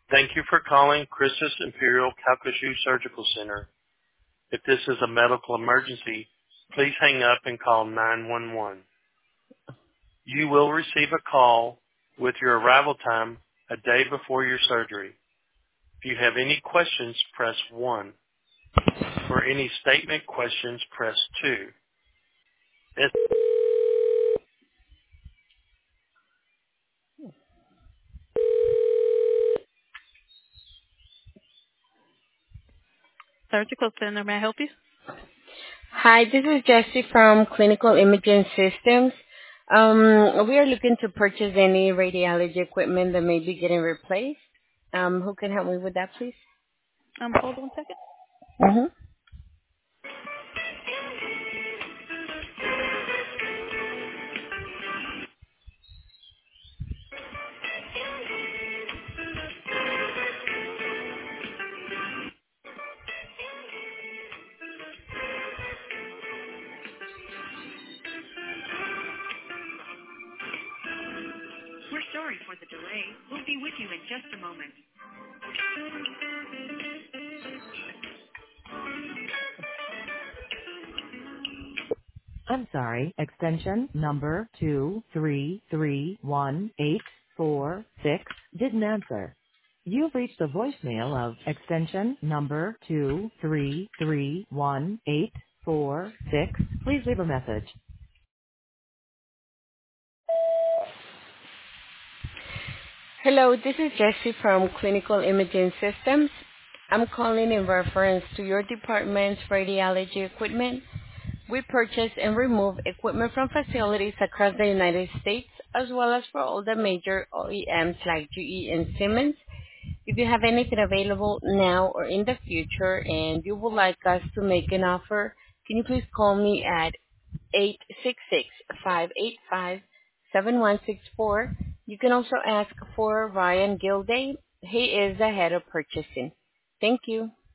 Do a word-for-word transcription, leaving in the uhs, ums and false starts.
Thank you for calling Christus Imperial Calcasieu Surgical Center. If this is a medical emergency, please hang up and call nine one one. You will receive a call with your arrival time a day before your surgery. If you have any questions, press one. For any statement questions, press two. Yes. Surgical Center, may I help you? Hi, this is Jessie from Clinical Imaging Systems. Um, we are looking to purchase any radiology equipment that may be getting replaced. Um, who can help me with that, please? Um, hold on a second. Mm-hmm. We're sorry for the delay. We'll be with you in just a moment. I'm sorry, extension number two three three one eight four six didn't answer. You've reached the voicemail of extension number two three three one eight four six. Please leave a message. Hello, this is Jessie from Clinical Imaging Systems. I'm calling in reference to your department's radiology equipment. We purchase and remove equipment from facilities across the United States, as well as for all the major O E Ms like G E and Siemens. If you have anything available now or in the future and you would like us to make an offer, can you please call me at eight six six, five eight five, seven one six four. You can also ask for Ryan Gilday. He is the head of purchasing. Thank you.